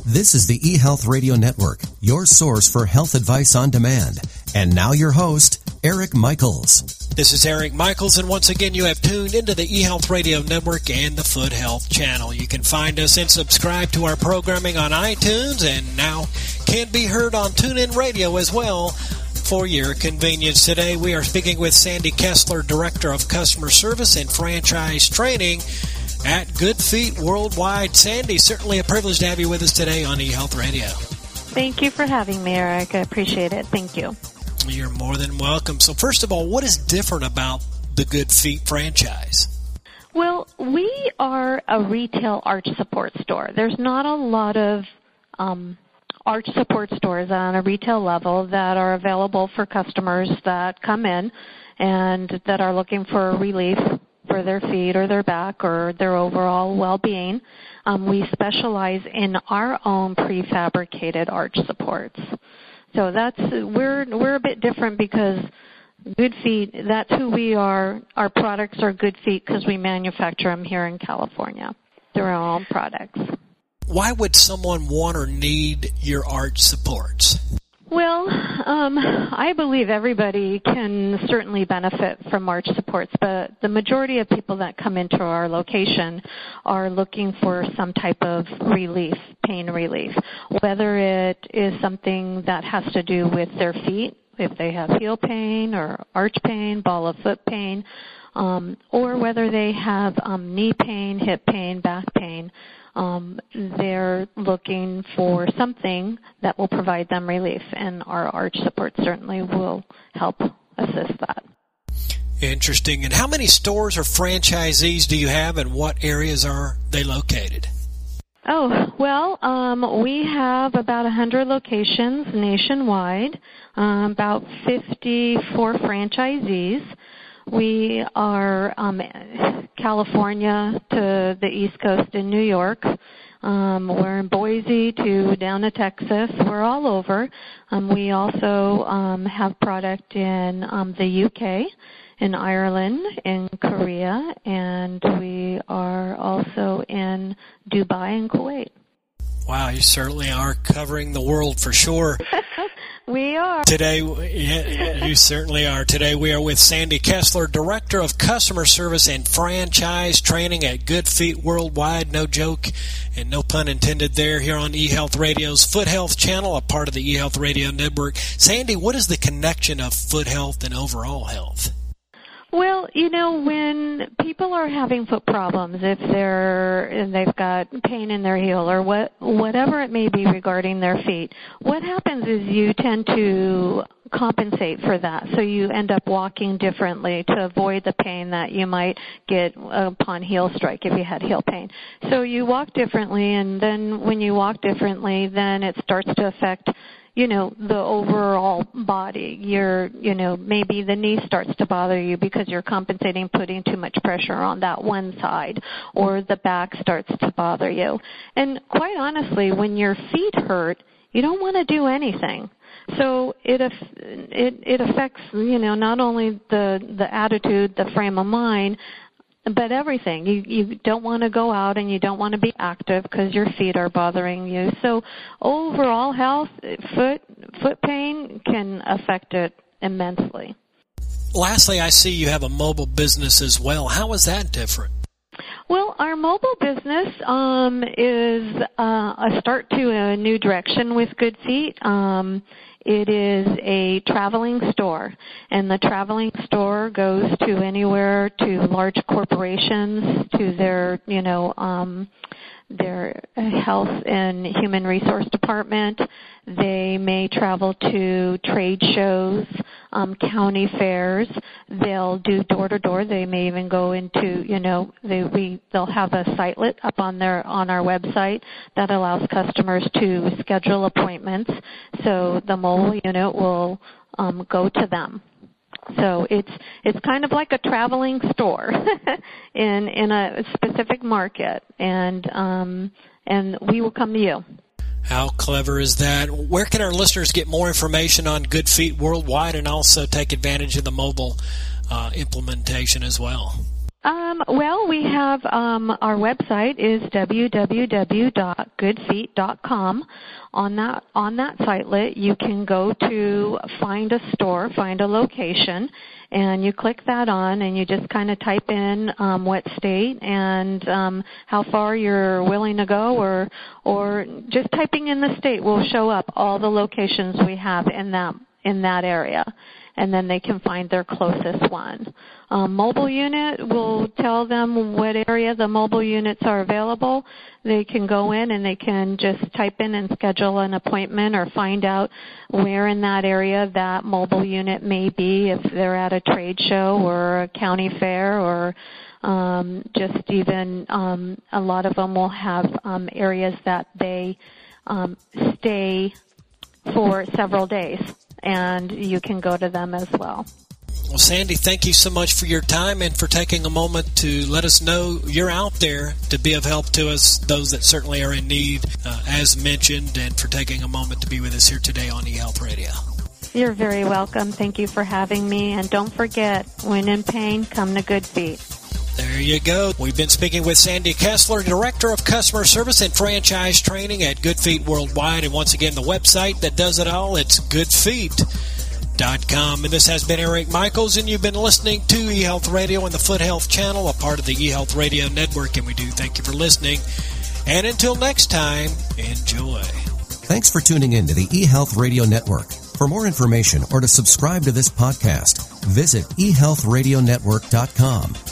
This is the eHealth Radio Network, your source for health advice on demand. And now your host, Eric Michaels. This is Eric Michaels, and once again you have tuned into the eHealth Radio Network and the Foot Health Channel. You can find us and subscribe to our programming on iTunes, and now can be heard on TuneIn Radio as well for your convenience. Today we are speaking with Sandy Kessler, Director of Customer Service and Franchise Training at Good Feet Worldwide. Sandy, certainly a privilege to have you with us today on eHealth Radio. Thank you for having me, Eric. I appreciate it. Thank you. You're more than welcome. So first of all, what is different about the Good Feet franchise? Well, we are a retail arch support store. There's not a lot of arch support stores on a retail level that are available for customers that come in and that are looking for relief for their feet or their back or their overall well-being. We specialize in our own prefabricated arch supports. So we're a bit different because Good Feet, that's who we are. Our products are Good Feet because we manufacture them here in California. They're our own products. Why would someone want or need your arch supports? Well, I believe everybody can certainly benefit from arch supports, but the majority of people that come into our location are looking for some type of relief, pain relief, whether it is something that has to do with their feet, if they have heel pain or arch pain, ball of foot pain, or whether they have knee pain, hip pain, back pain. They're looking for something that will provide them relief, and our arch support certainly will help assist that. Interesting. And how many stores or franchisees do you have, and what areas are they located? Oh, well, we have about 100 locations nationwide, about 54 franchisees. We are California to the East Coast in New York. We're in Boise to down to Texas. We're all over. We also have product in the UK, in Ireland, in Korea, and we are also in Dubai and Kuwait. Wow, you certainly are covering the world for sure. We are. Today, you certainly are. Today we are with Sandy Kessler, Director of Customer Service and Franchise Training at Good Feet Worldwide. No joke and no pun intended there, here on eHealth Radio's Foot Health Channel, a part of the eHealth Radio Network. Sandy, what is the connection of foot health and overall health? Well, when people are having foot problems, if they've got pain in their heel or whatever it may be regarding their feet, what happens is you tend to compensate for that. So you end up walking differently to avoid the pain that you might get upon heel strike if you had heel pain. So you walk differently, and then when you walk differently, then it starts to affect the overall body. Maybe the knee starts to bother you because you're compensating, putting too much pressure on that one side, or the back starts to bother you. And quite honestly, when your feet hurt, you don't want to do anything. So it affects, not only the attitude, the frame of mind, but everything. You don't want to go out and you don't want to be active because your feet are bothering you. So overall health, foot pain can affect it immensely. Lastly, I see you have a mobile business as well. How is that different? Well, our mobile business is a start to a new direction with Good Feet. It is a traveling store, and the traveling store goes to anywhere, to large corporations, to their health and human resource department. They may travel to trade shows, county fairs. They'll do door-to-door. They may even go into, they'll have a sitelet up on our website that allows customers to schedule appointments. So the mobile unit will go to them. So it's kind of like a traveling store in a specific market, and we will come to you. How clever is that? Where can our listeners get more information on Good Feet Worldwide and also take advantage of the mobile implementation as well? Well, we have our website is www.goodfeet.com. On that sitelet, you can go to find a store, find a location, and you click that on, and you just kind of type in what state and how far you're willing to go, or just typing in the state will show up all the locations we have in that area. And then they can find their closest one. Mobile unit will tell them what area the mobile units are available. They can go in and they can just type in and schedule an appointment or find out where in that area that mobile unit may be, if they're at a trade show or a county fair, or just even a lot of them will have areas that they stay for several days, and you can go to them as well. Well, Sandy, thank you so much for your time and for taking a moment to let us know you're out there to be of help to us, those that certainly are in need, as mentioned, and for taking a moment to be with us here today on eHealth Radio. You're very welcome. Thank you for having me. And don't forget, when in pain, come to Good Feet. There you go. We've been speaking with Sandy Kessler, Director of Customer Service and Franchise Training at Good Feet Worldwide. And once again, the website that does it all, it's goodfeet.com. And this has been Eric Michaels, and you've been listening to eHealth Radio and the Foot Health Channel, a part of the eHealth Radio Network. And we do thank you for listening. And until next time, enjoy. Thanks for tuning in to the eHealth Radio Network. For more information or to subscribe to this podcast, visit eHealthRadioNetwork.com.